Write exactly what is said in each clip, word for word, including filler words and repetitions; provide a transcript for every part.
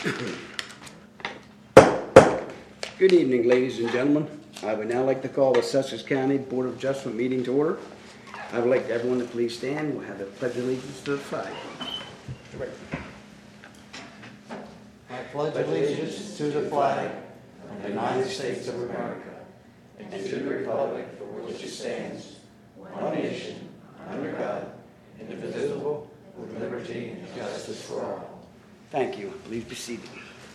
Good evening, ladies and gentlemen. I would now like to call the Sussex County Board of Adjustment meeting to order. I would like everyone to please stand. We'll have the pledge of allegiance to the flag. I pledge allegiance to the flag of the United States of America and to the republic for which it stands, one nation, under God, indivisible, with liberty and justice for all. Thank you. Please be seated.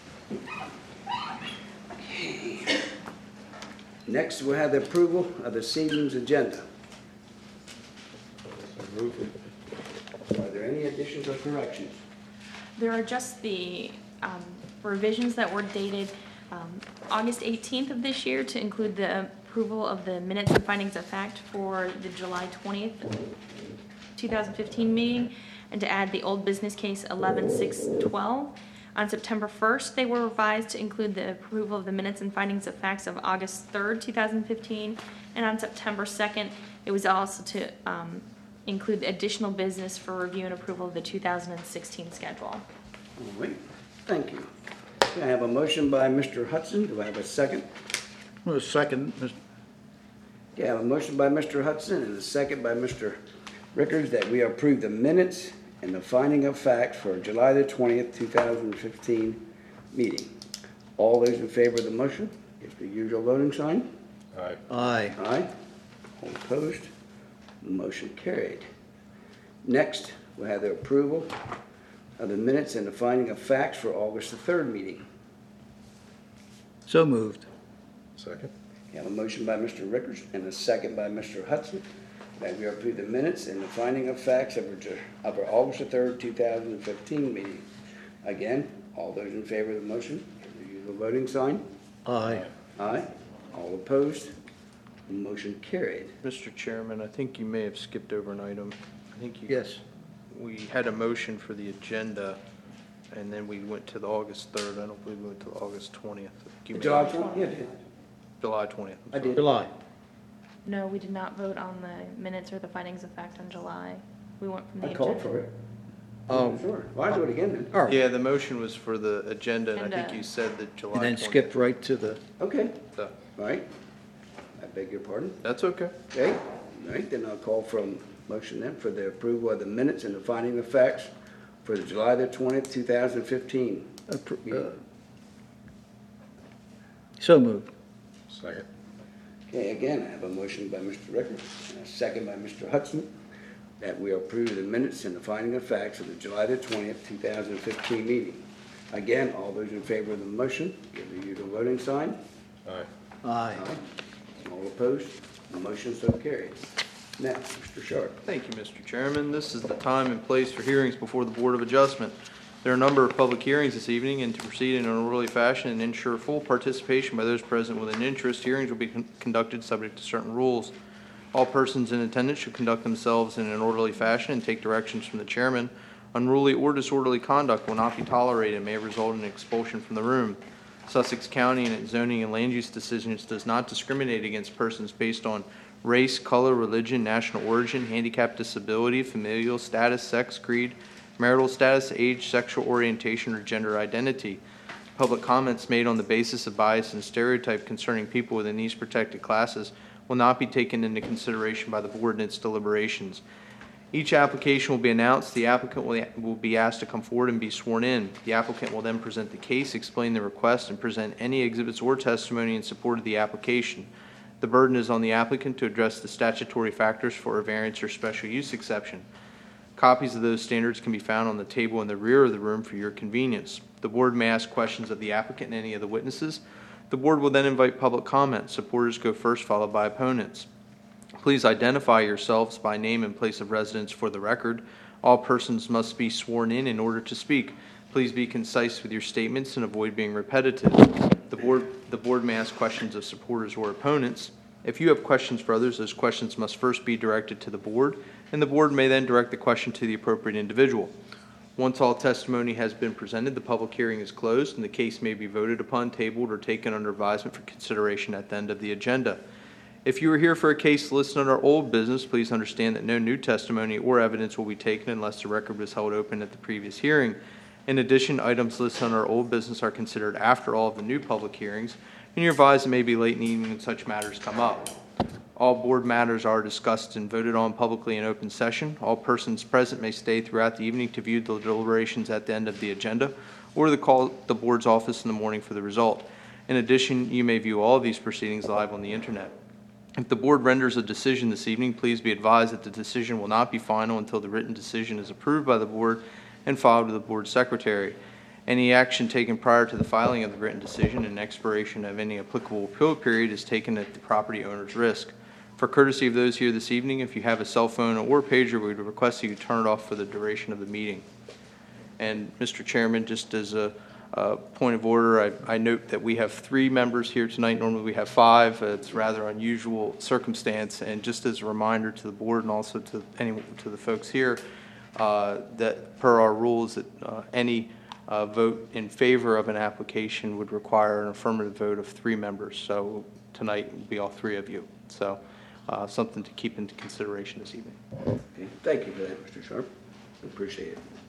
Okay. Next, we'll have the approval of this evening's agenda. Are there any additions or corrections? There are just the um, revisions that were dated um, August eighteenth of this year to include the approval of the minutes and findings of fact for the July twentieth, two thousand fifteen meeting, and to add the old business case eleven six twelve. On September first, they were revised to include the approval of the minutes and findings of facts of August third, two thousand fifteen, and on September second, it was also to um, include additional business for review and approval of the two thousand sixteen schedule. All right. Thank you. I have a motion by Mister Hudson. Do I have a second? Well, second, Mister Okay, I have a motion by Mister Hudson and a second by Mister Rickards that we approve the minutes and the finding of fact for July the twentieth, two thousand fifteen meeting. All those in favor of the motion, give the usual voting sign. Aye. Aye. Aye. All opposed? The motion carried. Next, we'll have the approval of the minutes and the finding of facts for August the third meeting. So moved. Second. We have a motion by Mister Rickards and a second by Mister Hudson that we approve the minutes and the finding of facts of our, of our August the third, two thousand fifteen meeting. Again, all those in favor of the motion, give the usual voting sign. Aye. Aye. All opposed? The motion carried. Mister Chairman, I think you may have skipped over an item. I think you. Yes. We had a motion for the agenda, and then we went to the August third. I don't believe we went to the August twentieth. July twentieth? Yeah, I did. July twentieth. I did. July. No, we did not vote on the minutes or the findings of fact on July. We went from the I agenda. called for it. Oh. Sure. Well, I'll do it again then. All right. Yeah, the motion was for the agenda, and I think Agenda. you said that July And then twentieth. skipped right to the, Okay. So, All right. I beg your pardon. that's okay. Okay. All right, then I'll call from motion then for the approval of the minutes and the finding of facts for the July the twentieth, two thousand fifteen. appro- uh, so moved. Second. Okay, again, I have a motion by Mister Rickards and a second by Mister Hudson that we approve the minutes and the finding of facts of the July the twentieth, two thousand fifteen meeting. Again, all those in favor of the motion, give the usual voting sign. Aye. Aye. All opposed? The motion so carried. Next, Mister Sharp. Thank you, Mister Chairman. This is the time and place for hearings before the Board of Adjustment. There are a number of public hearings this evening, and to proceed in an orderly fashion and ensure full participation by those present with an interest, hearings will be con- conducted subject to certain rules. All persons in attendance should conduct themselves in an orderly fashion and take directions from the chairman. Unruly or disorderly conduct will not be tolerated and may result in expulsion from the room. Sussex County and its zoning and land use decisions does not discriminate against persons based on race, color, religion, national origin, handicap, disability, familial status, sex, creed, marital status, age, sexual orientation, or gender identity. Public comments made on the basis of bias and stereotype concerning people within these protected classes will not be taken into consideration by the board in its deliberations. Each application will be announced. The applicant will, will be asked to come forward and be sworn in. The applicant will then present the case, explain the request, and present any exhibits or testimony in support of the application. The burden is on the applicant to address the statutory factors for a variance or special use exception. Copies of those standards can be found on the table in the rear of the room for your convenience. The board may ask questions of the applicant and any of the witnesses. The board will then invite public comment. Supporters go first, followed by opponents. Please identify yourselves by name and place of residence for the record. All persons must be sworn in in order to speak. Please be concise with your statements and avoid being repetitive. The board, the board may ask questions of supporters or opponents. If you have questions for others, those questions must first be directed to the board, and the board may then direct the question to the appropriate individual. Once all testimony has been presented, the public hearing is closed, and the case may be voted upon, tabled, or taken under advisement for consideration at the end of the agenda. If you are here for a case listed under old business, please understand that no new testimony or evidence will be taken unless the record was held open at the previous hearing. In addition, items listed under old business are considered after all of the new public hearings, and you're advised it may be late in the evening when such matters come up. All board matters are discussed and voted on publicly in open session. All persons present may stay throughout the evening to view the deliberations at the end of the agenda, or to call the board's office in the morning for the result. In addition, you may view all of these proceedings live on the internet. If the board renders a decision this evening, please be advised that the decision will not be final until the written decision is approved by the board and filed with the board secretary. Any action taken prior to the filing of the written decision and expiration of any applicable appeal period is taken at the property owner's risk. For courtesy of those here this evening, if you have a cell phone or pager, we would request that you turn it off for the duration of the meeting. And Mister Chairman, just as a, a point of order, I, I note that we have three members here tonight. Normally we have five. Uh, it's a rather unusual circumstance. And just as a reminder to the board and also to any to the folks here, uh, that per our rules, that uh, any uh, vote in favor of an application would require an affirmative vote of three members. So tonight it will be all three of you. So uh, something to keep into consideration this evening. Okay, thank you for that, Mister Sharp. Appreciate it.